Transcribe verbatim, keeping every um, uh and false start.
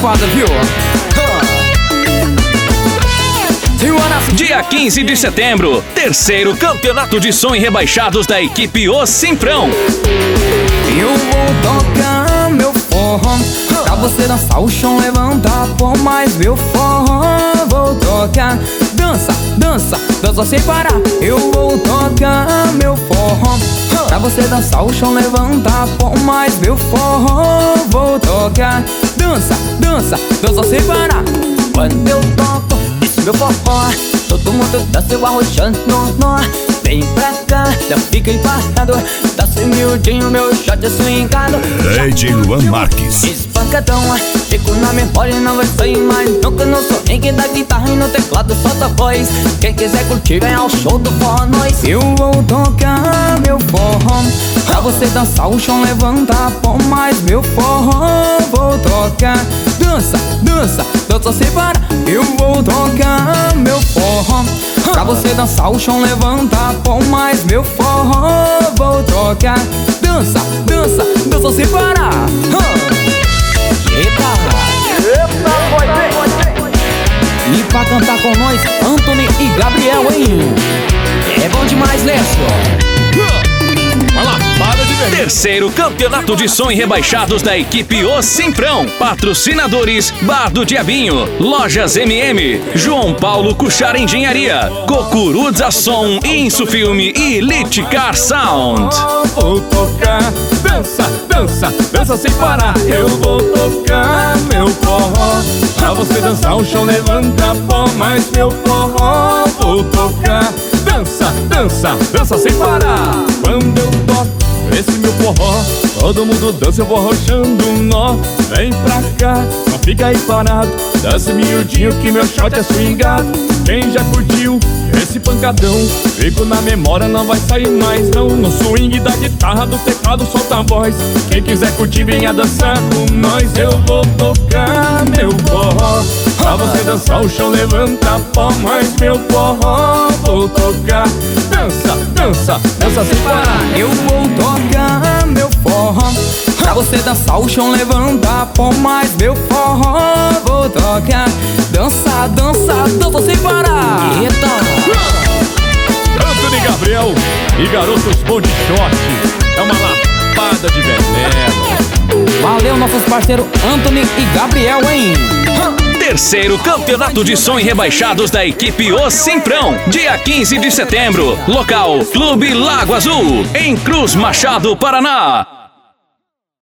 lapada, viu? Dia quinze de setembro, terceiro campeonato de som e rebaixados da equipe O Simprão. Eu vou tocar meu forró pra você dançar o chão, levantar por mais meu forró. Vou tocar, dança, dança, dança sem parar. Eu vou tocar meu forró pra você dançar o chão, levantar por mais meu forró. Vou tocar, dança, dança, dança sem parar. Quando eu toco esse meu forró, todo mundo dança eu arrochando no nó. Vem pra cá, já fiquei parado, tá sem miudinho, meu shot é swingado. D J Luan Marques. Espancadão, fico na memória e não vai sair mais nunca. Não sou ninguém da guitarra e no teclado solta a voz. Quem quiser curtir, vem ao show do forró nós. Eu vou tocar meu forró pra você dançar o chão, levantar por mais meu forró. Vou tocar, dança, dança, dança sem parar. Eu vou tocar meu forró pra você dançar o chão, levantar por mais meu forró. Vou tocar, dança, dança, dança sem parar. Eita, eita, foi bem. E pra cantar com nós, Anthony e Gabriel, hein? É bom demais, Lécio. Vai lá, para de ver. Terceiro campeonato de som e rebaixados da equipe O Simprão. Patrocinadores: Bar do Diabinho, Lojas M M, João Paulo Cuchara Engenharia, Cocuruza Som, Insufilme e Liticar Sound. Vou tocar, dança, dança, dança sem parar. Eu vou tocar meu forró pra você dançar o chão, levanta pó mais meu forró. Vou tocar, dança, dança, dança sem parar. Quando eu toco esse meu forró, todo mundo dança, eu vou arrochando um nó. Vem pra cá, não fica aí parado, dança miudinho que meu shot é swingado. Quem já curtiu esse pancadão, fico na memória, não vai sair mais não. No swing da guitarra, do teclado, solta a voz. Quem quiser curtir, venha dançar com nós. Eu vou tocar meu forró pra você dançar o chão, levanta pó mais meu forró. Vou tocar, dança, dança, dança sem parar. Eu vou tocar meu forró pra você dançar o chão, levantar por mais meu forró. Vou tocar, dança, dança, dança sem parar. Eita! Anthony Gabriel e Garotos Bom de Shot, é uma lapada de veneno. Valeu, nossos parceiros Anthony e Gabriel, hein? Terceiro campeonato de som e rebaixados da equipe O Simprão. Dia quinze de setembro. Local: Clube Lago Azul, em Cruz Machado, Paraná.